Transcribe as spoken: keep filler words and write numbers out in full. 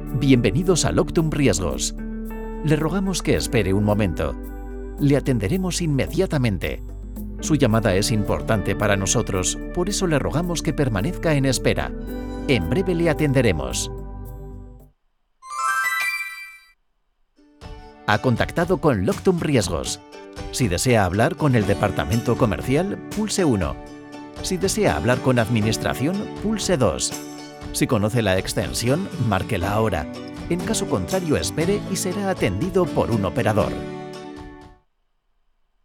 Bienvenidos a Loctum Riesgos. Le rogamos que espere un momento. Le atenderemos inmediatamente. Su llamada es importante para nosotros, por eso le rogamos que permanezca en espera. En breve le atenderemos. Ha contactado con Loctum Riesgos. Si desea hablar con el departamento comercial, pulse uno. Si desea hablar con administración, pulse dos. Si conoce la extensión, márquela ahora. En caso contrario, espere y será atendido por un operador.